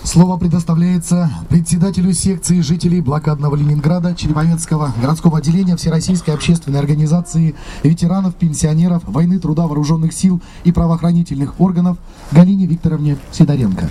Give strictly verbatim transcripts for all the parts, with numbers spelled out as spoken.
Слово предоставляется председателю секции жителей блокадного Ленинграда Череповецкого городского отделения Всероссийской общественной организации ветеранов, пенсионеров, войны, труда, вооруженных сил и правоохранительных органов Галине Викторовне Сидоренко.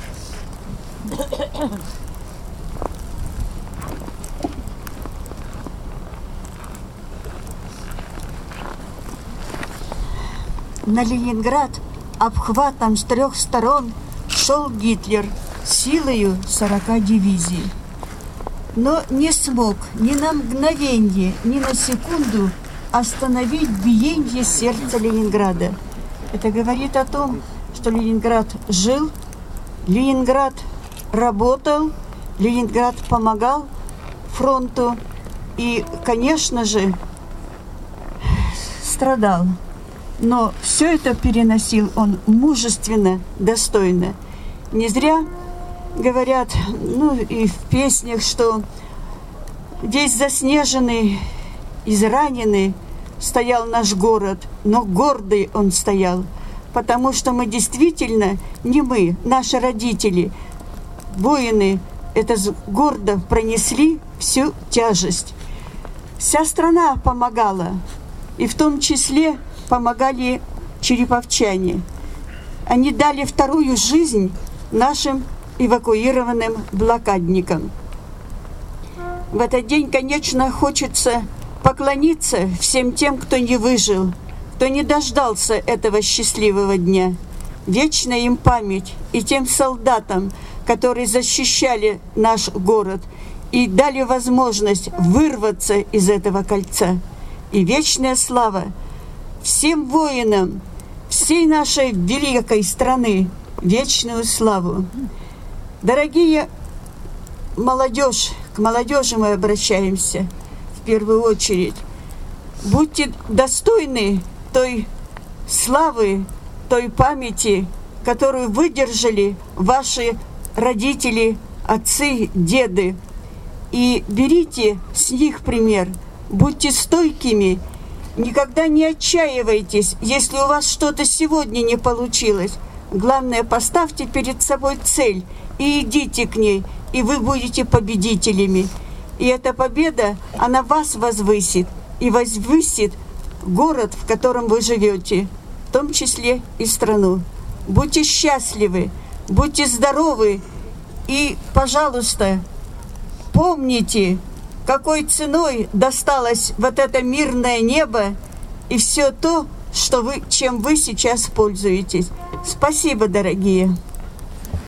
На Ленинград обхватом с трех сторон шел Гитлер силою сорока дивизий. Но не смог ни на мгновенье, ни на секунду остановить биение сердца Ленинграда. Это говорит о том, что Ленинград жил, Ленинград работал, Ленинград помогал фронту и, конечно же, страдал. Но все это переносил он мужественно, достойно. Не зря говорят, ну и в песнях, что здесь заснеженный, израненный стоял наш город, но гордый он стоял, потому что мы действительно, не мы, наши родители, воины, это гордо пронесли всю тяжесть. Вся страна помогала, и в том числе помогали череповчане. Они дали вторую жизнь нашим эвакуированным блокадникам. В этот день, конечно, хочется поклониться всем тем, кто не выжил, кто не дождался этого счастливого дня. Вечная им память и тем солдатам, которые защищали наш город и дали возможность вырваться из этого кольца. И вечная слава всем воинам всей нашей великой страны, вечную славу. Дорогие молодежь, к молодежи мы обращаемся в первую очередь. Будьте достойны той славы, той памяти, которую выдержали ваши родители, отцы, деды. И берите с них пример, будьте стойкими. Никогда не отчаивайтесь, если у вас что-то сегодня не получилось. Главное, поставьте перед собой цель и идите к ней, и вы будете победителями. И эта победа, она вас возвысит, и возвысит город, в котором вы живете, в том числе и страну. Будьте счастливы, будьте здоровы, и, пожалуйста, помните, какой ценой досталось вот это мирное небо и все то, что вы, чем вы сейчас пользуетесь. Спасибо, дорогие.